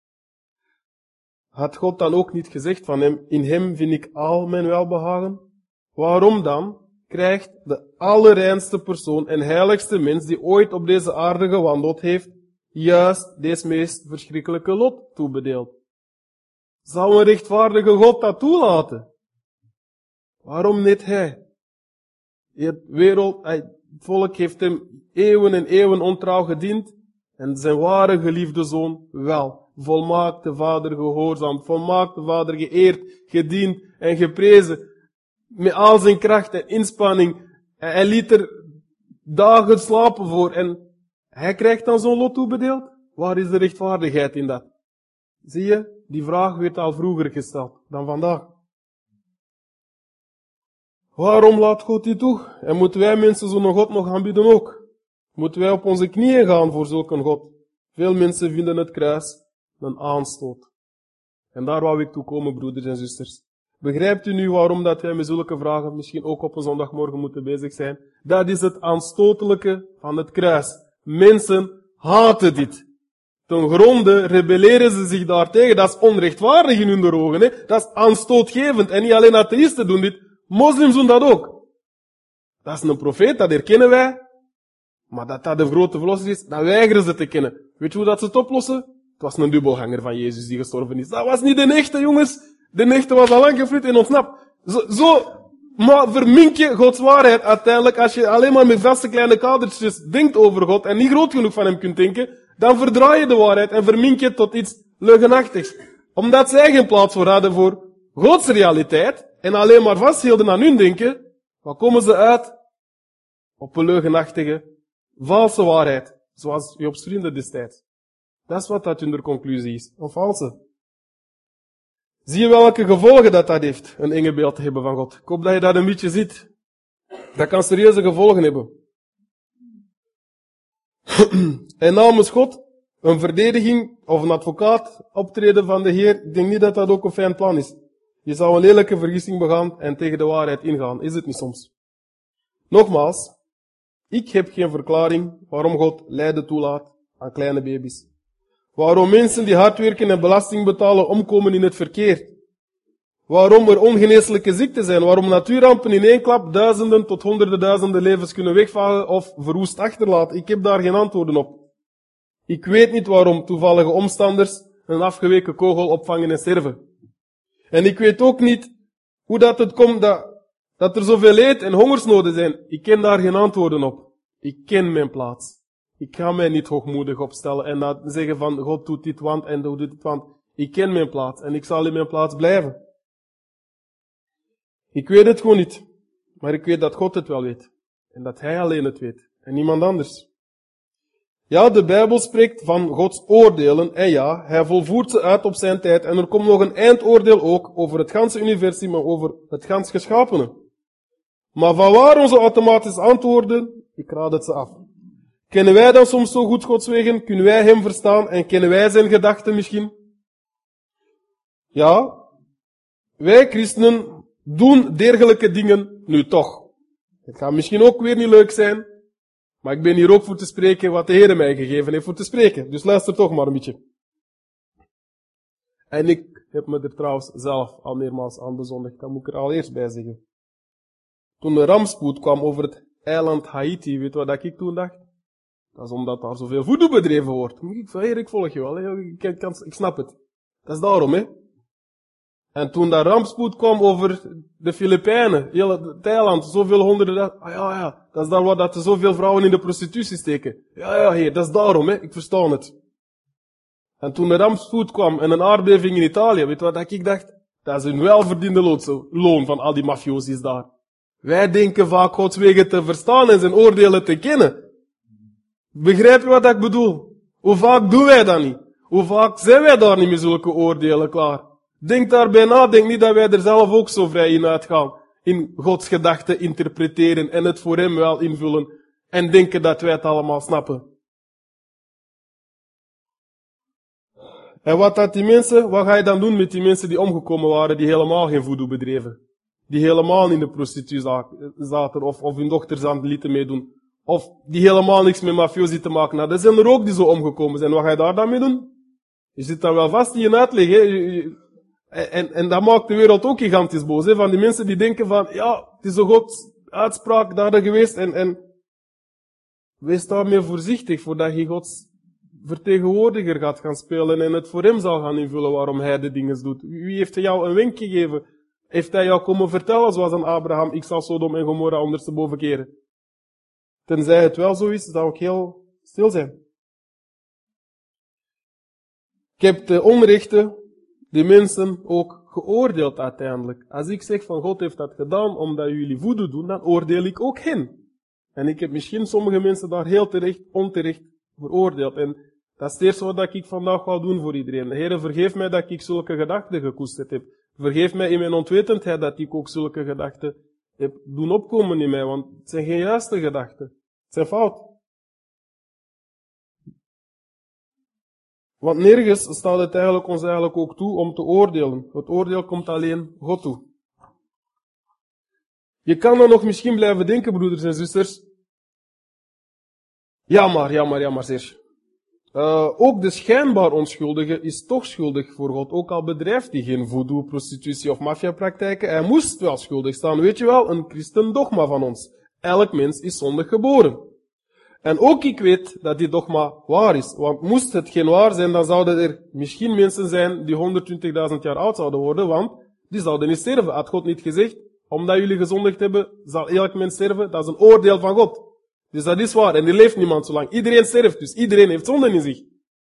Had God dan ook niet gezegd van hem, in hem vind ik al mijn welbehagen? Waarom dan krijgt de allerreinste persoon en heiligste mens die ooit op deze aarde gewandeld heeft, juist deze meest verschrikkelijke lot toebedeeld? Zou een rechtvaardige God dat toelaten? Waarom niet hij? Het wereld, het volk heeft hem eeuwen en eeuwen ontrouw gediend en zijn ware geliefde zoon wel. Volmaakte Vader gehoorzaamd, volmaakte Vader geëerd, gediend en geprezen. Met al zijn kracht en inspanning. Hij liet er dagen slapen voor en hij krijgt dan zo'n lot toebedeeld? Waar is de rechtvaardigheid in dat? Zie je, die vraag werd al vroeger gesteld dan vandaag. Waarom laat God dit toe? En moeten wij mensen zo'n God nog aanbieden ook? Moeten wij op onze knieën gaan voor zulke God? Veel mensen vinden het kruis een aanstoot. En daar wou ik toe komen, broeders en zusters. Begrijpt u nu waarom dat wij met zulke vragen misschien ook op een zondagmorgen moeten bezig zijn? Dat is het aanstotelijke van het kruis. Mensen haten dit. Ten gronde rebelleren ze zich daartegen. Dat is onrechtvaardig in hun ogen. Hè? Dat is aanstootgevend. En niet alleen atheïsten doen dit. Moslims doen dat ook. Dat is een profeet, dat herkennen wij. Maar dat dat de grote verlosser is, dat weigeren ze te kennen. Weet je hoe dat ze het oplossen? Het was een dubbelganger van Jezus die gestorven is. Dat was niet de echte, jongens. De echte was al lang gevlucht en ontsnapt. Zo, zo maar vermink je Gods waarheid uiteindelijk. Als je alleen maar met vaste kleine kadertjes denkt over God en niet groot genoeg van hem kunt denken, dan verdraai je de waarheid en vermink je tot iets leugenachtigs. Omdat zij geen plaats voor hadden voor Gods realiteit en alleen maar vasthielden aan hun denken, wat komen ze uit? Op een leugenachtige, valse waarheid. Zoals Jobs vrienden destijds. Dat is wat dat hun conclusie is. Een valse. Zie je welke gevolgen dat dat heeft, een enge beeld te hebben van God. Ik hoop dat je dat een beetje ziet. Dat kan serieuze gevolgen hebben. En namens God, een verdediging of een advocaat optreden van de Heer, ik denk niet dat dat ook een fijn plan is. Je zou een lelijke vergissing begaan en tegen de waarheid ingaan. Is het niet soms? Nogmaals, ik heb geen verklaring waarom God lijden toelaat aan kleine baby's. Waarom mensen die hard werken en belasting betalen omkomen in het verkeer. Waarom er ongeneeslijke ziekten zijn. Waarom natuurrampen in één klap duizenden tot honderden duizenden levens kunnen wegvagen of verwoest achterlaten. Ik heb daar geen antwoorden op. Ik weet niet waarom toevallige omstanders een afgeweken kogel opvangen en sterven. En ik weet ook niet hoe dat het komt dat, dat er zoveel leed en hongersnoden zijn. Ik ken daar geen antwoorden op. Ik ken mijn plaats. Ik ga mij niet hoogmoedig opstellen en dat zeggen van God doet dit want en God doet dit want. Ik ken mijn plaats en ik zal in mijn plaats blijven. Ik weet het gewoon niet. Maar ik weet dat God het wel weet. En dat Hij alleen het weet. En niemand anders. Ja, de Bijbel spreekt van Gods oordelen. En ja, Hij volvoert ze uit op zijn tijd. En er komt nog een eindoordeel ook over het ganse universum, maar over het gans geschapene. Maar van waar onze automatische antwoorden? Ik raad het ze af. Kennen wij dan soms zo goed Gods wegen? Kunnen wij Hem verstaan? En kennen wij zijn gedachten misschien? Ja, wij christenen doen dergelijke dingen nu toch. Het gaat misschien ook weer niet leuk zijn, maar ik ben hier ook voor te spreken wat de Heer mij gegeven heeft voor te spreken. Dus luister toch maar een beetje. En ik heb me er trouwens zelf al meermaals aan bezondigd, dat moet ik er al eerst bij zeggen. Toen de rampspoed kwam over het eiland Haiti, weet je wat ik toen dacht? Dat is omdat daar zoveel voodoo bedreven wordt. Ik van, Heer, ik volg je wel, ik, ik, ik snap het. Dat is daarom, hè. En toen dat rampspoed kwam over de Filipijnen, heel het eiland, zoveel honderden, ah ja, ja, dat is daar wat dat er zoveel vrouwen in de prostitutie steken. Ja, ja, Heer, dat is daarom, hè, ik verstaan het. En toen de rampspoed kwam en een aardbeving in Italië, weet je wat ik dacht? Dat is een welverdiende loon van al die mafiosis daar. Wij denken vaak Gods wegen te verstaan en zijn oordelen te kennen. Begrijp je wat ik bedoel? Hoe vaak doen wij dat niet? Hoe vaak zijn wij daar niet met zulke oordelen klaar? Denk daarbij na, denk niet dat wij er zelf ook zo vrij in uitgaan. In Gods gedachten interpreteren en het voor Hem wel invullen. En denken dat wij het allemaal snappen. En wat dat die mensen, wat ga je dan doen met die mensen die omgekomen waren, die helemaal geen voodoo bedreven? Die helemaal in de prostitutie zaten, of, of hun dochters aan het lieten meedoen. Of die helemaal niks met mafiosi te maken hadden. Er zijn er ook die zo omgekomen zijn. Wat ga je daar dan mee doen? Je zit dan wel vast in je uitleg, hè. En, en dat maakt de wereld ook gigantisch boos, hè. Van die mensen die denken van, ja, het is een Gods uitspraak daar geweest. En, en wees daarmee voorzichtig, voordat je Gods vertegenwoordiger gaat gaan spelen en het voor Hem zal gaan invullen waarom Hij de dingen doet. Wie heeft jou een wenk gegeven? Heeft Hij jou komen vertellen, zoals aan Abraham, ik zal Sodom en Gomorra ondersteboven keren? Tenzij het wel zo is, zou ik heel stil zijn. Ik heb de onrechten, die mensen ook geoordeeld uiteindelijk. Als ik zeg van God heeft dat gedaan omdat jullie voodoo doen, dan oordeel ik ook hen. En ik heb misschien sommige mensen daar heel terecht, onterecht veroordeeld. En dat is het eerste wat ik vandaag wil doen voor iedereen. Heere, vergeef mij dat ik zulke gedachten gekoesterd heb. Vergeef mij in mijn onwetendheid dat ik ook zulke gedachten heb doen opkomen in mij, want het zijn geen juiste gedachten. Het zijn fout. Want nergens staat het eigenlijk ons eigenlijk ook toe om te oordelen. Het oordeel komt alleen God toe. Je kan dan nog misschien blijven denken, broeders en zusters. Ja maar, ja maar, ja maar, Serge. Uh, ook de schijnbaar onschuldige is toch schuldig voor God. Ook al bedrijft hij geen voodoo, prostitutie of maffiapraktijken. Hij moest wel schuldig staan. Weet je wel, een christen dogma van ons. Elk mens is zondig geboren. En ook ik weet dat die dogma waar is. Want moest het geen waar zijn, dan zouden er misschien mensen zijn die honderdtwintigduizend jaar oud zouden worden. Want die zouden niet sterven. Had God niet gezegd, omdat jullie gezondigd hebben, zal elk mens sterven. Dat is een oordeel van God. Dus dat is waar. En er leeft niemand zo lang. Iedereen sterft, dus iedereen heeft zonde in zich.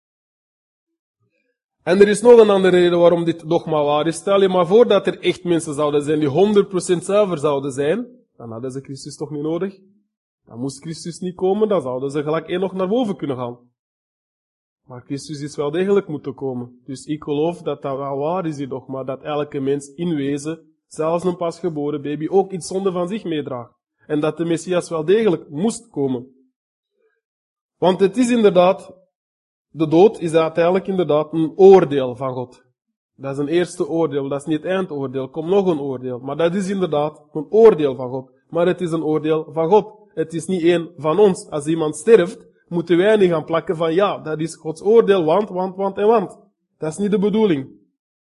En er is nog een andere reden waarom dit dogma waar is. Stel je maar voor dat er echt mensen zouden zijn die honderd procent zuiver zouden zijn. Dan hadden ze Christus toch niet nodig. Dan moest Christus niet komen, dan zouden ze gelijk één nog naar boven kunnen gaan. Maar Christus is wel degelijk moeten komen. Dus ik geloof dat dat wel waar is, die dogma, dat elke mens in wezen, zelfs een pasgeboren baby, ook iets zonde van zich meedraagt. En dat de Messias wel degelijk moest komen. Want het is inderdaad, de dood is uiteindelijk inderdaad een oordeel van God. Dat is een eerste oordeel, dat is niet het eindoordeel, komt nog een oordeel. Maar dat is inderdaad een oordeel van God. Maar het is een oordeel van God. Het is niet één van ons. Als iemand sterft, moeten wij niet gaan plakken van ja, dat is Gods oordeel, want, want, want en want. Dat is niet de bedoeling.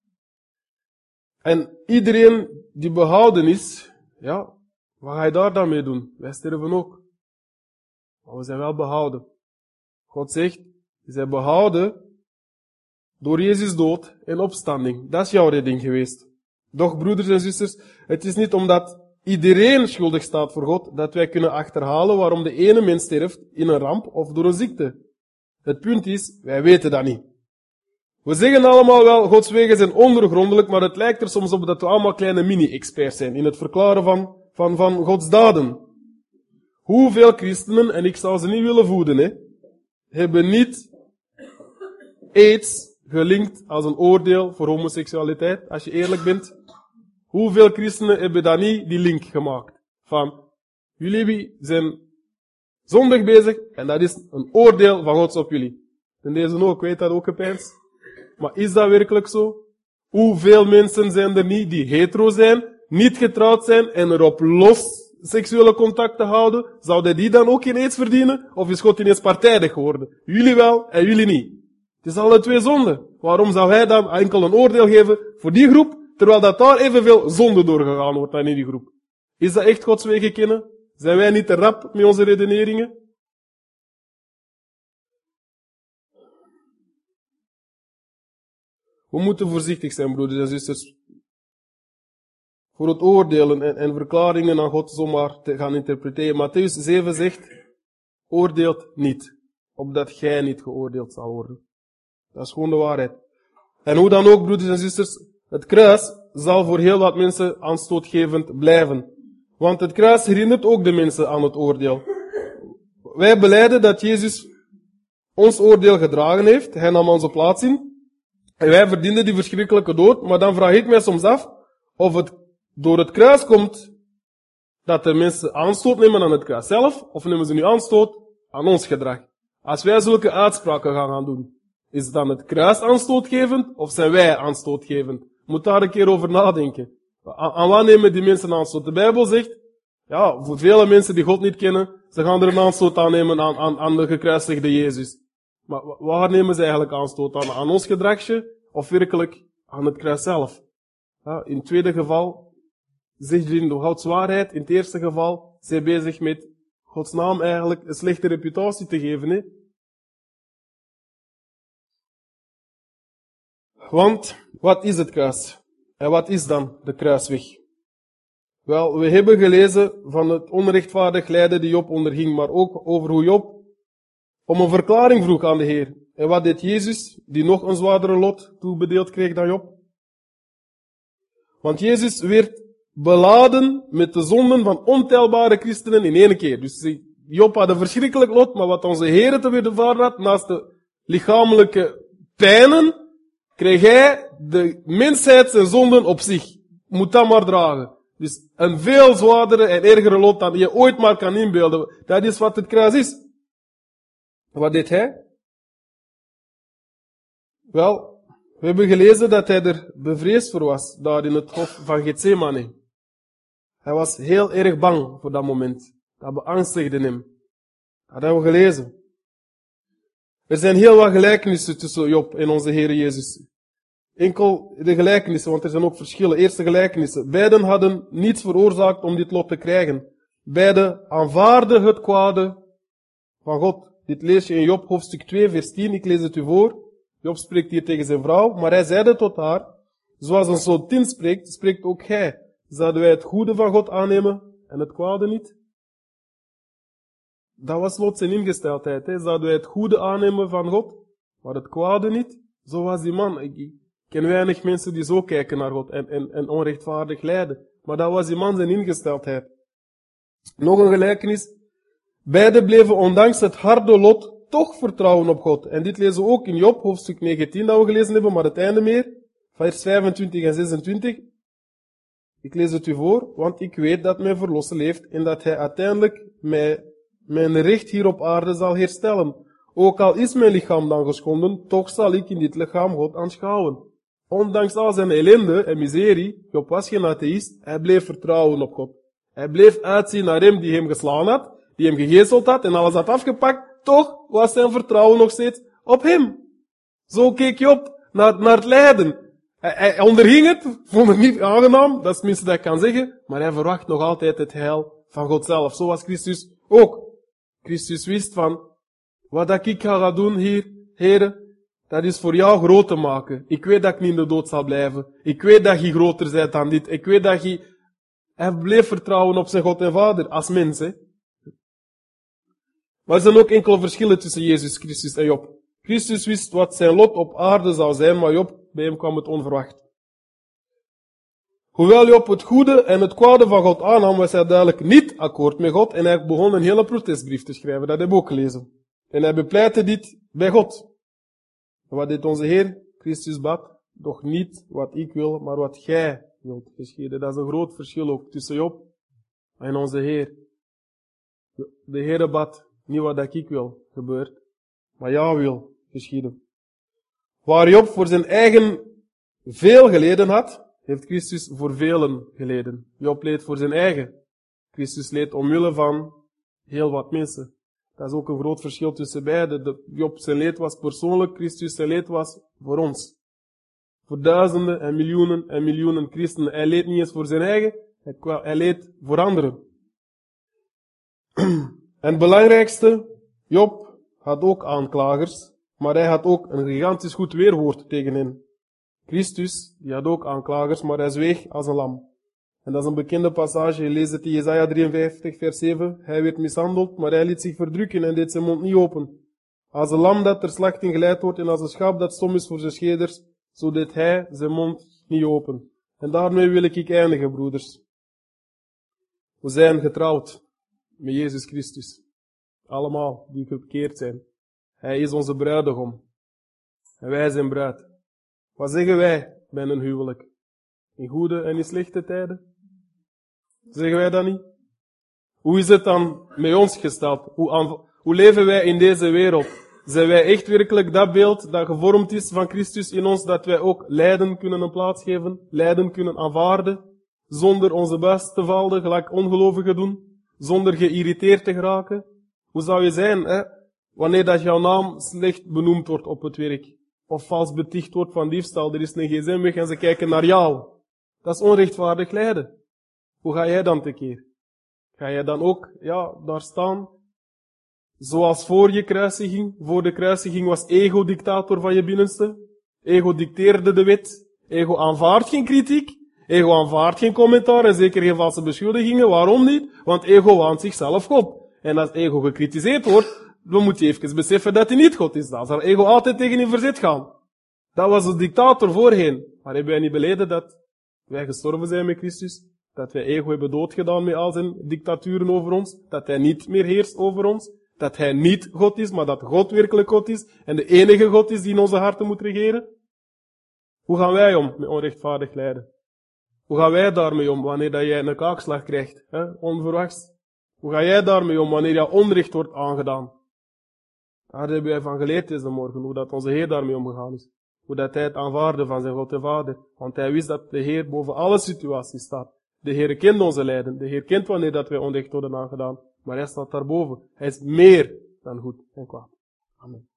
En iedereen die behouden is, ja, wat ga je daar dan mee doen? Wij sterven ook. Maar we zijn wel behouden. God zegt, je bent behouden door Jezus dood en opstanding. Dat is jouw redding geweest. Doch, broeders en zusters, het is niet omdat iedereen schuldig staat voor God, dat wij kunnen achterhalen waarom de ene mens sterft in een ramp of door een ziekte. Het punt is, wij weten dat niet. We zeggen allemaal wel, Gods wegen zijn ondergrondelijk, maar het lijkt er soms op dat we allemaal kleine mini-experts zijn in het verklaren van, van, van Gods daden. Hoeveel christenen, en ik zou ze niet willen voeden, hè, hebben niet AIDS gelinkt als een oordeel voor homoseksualiteit, als je eerlijk bent. Hoeveel christenen hebben dan niet die link gemaakt? Van, jullie zijn zondig bezig, en dat is een oordeel van Gods op jullie. En deze ook, weet dat ook gepeins. Maar is dat werkelijk zo? Hoeveel mensen zijn er niet die hetero zijn, niet getrouwd zijn en erop los seksuele contacten houden? Zouden die dan ook ineens verdienen? Of is God ineens partijdig geworden? Jullie wel en jullie niet. Het is alle twee zonde. Waarom zou hij dan enkel een oordeel geven voor die groep, terwijl dat daar evenveel zonde doorgegaan wordt dan in die groep? Is dat echt Gods wegen kennen? Zijn wij niet te rap met onze redeneringen? We moeten voorzichtig zijn, broeders en zusters, voor het oordelen en, en verklaringen aan God zomaar te gaan interpreteren. Mattheüs zeven zegt, oordeelt niet, opdat gij niet geoordeeld zal worden. Dat is gewoon de waarheid. En hoe dan ook, broeders en zusters, het kruis zal voor heel wat mensen aanstootgevend blijven. Want het kruis herinnert ook de mensen aan het oordeel. Wij belijden dat Jezus ons oordeel gedragen heeft. Hij nam onze plaats in. En wij verdienden die verschrikkelijke dood. Maar dan vraag ik mij soms af of het door het kruis komt dat de mensen aanstoot nemen aan het kruis zelf, of nemen ze nu aanstoot aan ons gedrag. Als wij zulke uitspraken gaan gaan doen, is het dan het kruis aanstootgevend, of zijn wij aanstootgevend? Moet daar een keer over nadenken. Aan, aan wat nemen die mensen aanstoot? De Bijbel zegt, ja, voor vele mensen die God niet kennen, ze gaan er een aanstoot aan nemen aan, aan, aan de gekruisigde Jezus. Maar waar nemen ze eigenlijk aanstoot aan? Aan ons gedragje, of werkelijk aan het kruis zelf? Ja, in het tweede geval zegt erin de Gods waarheid. In het eerste geval zijn bezig met Gods naam eigenlijk een slechte reputatie te geven. Hè? Want, wat is het kruis? En wat is dan de kruisweg? Wel, we hebben gelezen van het onrechtvaardig lijden die Job onderging, maar ook over hoe Job om een verklaring vroeg aan de Heer. En wat deed Jezus, die nog een zwaardere lot toebedeeld kreeg dan Job? Want Jezus werd beladen met de zonden van ontelbare christenen in één keer. Dus Job had een verschrikkelijk lot, maar wat onze Heer te wedervaren had, naast de lichamelijke pijnen, kreeg hij de mensheid zijn zonden op zich. Moet dat maar dragen. Dus een veel zwaardere en ergere lot dan je ooit maar kan inbeelden. Dat is wat het kruis is. Wat deed hij? Wel, we hebben gelezen dat hij er bevreesd voor was, daar in het hof van Gethsemane. Hij was heel erg bang voor dat moment. Dat beangstigde hem. Dat hebben we gelezen. Er zijn heel wat gelijkenissen tussen Job en onze Heer Jezus. Enkel de gelijkenissen, want er zijn ook verschillen. Eerste gelijkenissen. Beiden hadden niets veroorzaakt om dit lot te krijgen. Beiden aanvaarden het kwade van God. Dit lees je in Job hoofdstuk twee, vers tien. Ik lees het u voor. Job spreekt hier tegen zijn vrouw, maar hij zeide tot haar, zoals een soldin spreekt, spreekt ook gij. Zouden wij het goede van God aannemen en het kwade niet? Dat was Lot zijn ingesteldheid. Hè? Zouden wij het goede aannemen van God, maar het kwade niet? Zo was die man. Ik, ik ken weinig mensen die zo kijken naar God en, en, en onrechtvaardig lijden. Maar dat was die man zijn ingesteldheid. Nog een gelijkenis. Beiden bleven ondanks het harde lot toch vertrouwen op God. En dit lezen we ook in Job, hoofdstuk negentien, dat we gelezen hebben, maar het einde meer. Vers vijfentwintig en zesentwintig. Ik lees het u voor, want ik weet dat mijn verlosser leeft en dat hij uiteindelijk mij, mijn recht hier op aarde zal herstellen. Ook al is mijn lichaam dan geschonden, toch zal ik in dit lichaam God aanschouwen. Ondanks al zijn ellende en miserie, Job was geen atheïst, hij bleef vertrouwen op God. Hij bleef uitzien naar hem die hem geslaan had, die hem gegezeld had en alles had afgepakt. toch was zijn vertrouwen nog steeds op hem. Zo keek Job naar, naar het lijden. Hij, hij onderging het, vond het niet aangenaam, dat is het minste dat ik kan zeggen, maar hij verwacht nog altijd het heil van God zelf. Zo was Christus ook. Christus wist van, wat dat ik ga doen hier, heren, dat is voor jou groot te maken. Ik weet dat ik niet in de dood zal blijven. Ik weet dat je groter bent dan dit. Ik weet dat je... Hij bleef vertrouwen op zijn God en Vader, als mens, hè. Maar er zijn ook enkele verschillen tussen Jezus Christus en Job. Christus wist wat zijn lot op aarde zou zijn, maar Job, bij hem kwam het onverwacht. Hoewel Job het goede en het kwade van God aannam, was hij duidelijk niet akkoord met God en hij begon een hele protestbrief te schrijven. Dat heb ik ook gelezen. En hij bepleitte dit bij God. Wat deed onze Heer? Christus bad, doch niet wat ik wil, maar wat gij wilt geschieden. Dat is een groot verschil ook tussen Job en onze Heer. De Heere bad, niet wat ik wil gebeurt, maar jouw wil geschieden. Waar Job voor zijn eigen veel geleden had, heeft Christus voor velen geleden. Job leed voor zijn eigen. Christus leed omwille van heel wat mensen. Dat is ook een groot verschil tussen beiden. De Job zijn leed was persoonlijk, Christus zijn leed was voor ons. Voor duizenden en miljoenen en miljoenen christenen. Hij leed niet eens voor zijn eigen, hij leed voor anderen. En het belangrijkste, Job had ook aanklagers, maar hij had ook een gigantisch goed weerwoord tegen hen. Christus, die had ook aanklagers, maar hij zweeg als een lam. En dat is een bekende passage, je leest het in Jesaja drieënvijftig, vers zeven. Hij werd mishandeld, maar hij liet zich verdrukken en deed zijn mond niet open. Als een lam dat ter slachting geleid wordt en als een schaap dat stom is voor zijn scheerders, zo deed hij zijn mond niet open. En daarmee wil ik eindigen, broeders. We zijn getrouwd met Jezus Christus. Allemaal die gekeerd zijn. Hij is onze bruidegom. En wij zijn bruid. Wat zeggen wij bij een huwelijk? In goede en in slechte tijden? Zeggen wij dat niet? Hoe is het dan met ons gesteld? Hoe, aan, hoe leven wij in deze wereld? Zijn wij echt werkelijk dat beeld dat gevormd is van Christus in ons, dat wij ook lijden kunnen een plaats geven, lijden kunnen aanvaarden, zonder onze buis te vallen, gelijk ongelovigen doen, zonder geïrriteerd te geraken? Hoe zou je zijn, hè, wanneer dat jouw naam slecht benoemd wordt op het werk? Of vals beticht wordt van diefstal, er is een gsm weg en ze kijken naar jou. Dat is onrechtvaardig lijden. Hoe ga jij dan tekeer? Ga jij dan ook, ja, daar staan, zoals voor je kruisiging? Voor de kruisiging was ego dictator van je binnenste. Ego dicteerde de wet. Ego aanvaardt geen kritiek. Ego aanvaardt geen commentaar en zeker geen valse beschuldigingen. Waarom niet? Want ego waant zichzelf God. En als ego gekritiseerd wordt, dan moet je even beseffen dat hij niet God is. Dan zal ego altijd tegen in verzet gaan. Dat was de dictator voorheen. Maar hebben wij niet beleden dat wij gestorven zijn met Christus? Dat wij ego hebben doodgedaan met al zijn dictaturen over ons? Dat hij niet meer heerst over ons? Dat hij niet God is, maar dat God werkelijk God is en de enige God is die in onze harten moet regeren? Hoe gaan wij om met onrechtvaardig lijden? Hoe gaan wij daarmee om wanneer dat jij een kaakslag krijgt, hè, onverwachts? Hoe ga jij daarmee om wanneer jou onrecht wordt aangedaan? Daar hebben wij van geleerd deze morgen, hoe dat onze Heer daarmee omgegaan is. Hoe dat hij het aanvaarde van zijn God en Vader. Want hij wist dat de Heer boven alle situaties staat. De Heer kent onze lijden. De Heer kent wanneer dat wij onrecht worden aangedaan. Maar hij staat daarboven. Hij is meer dan goed en kwaad. Amen.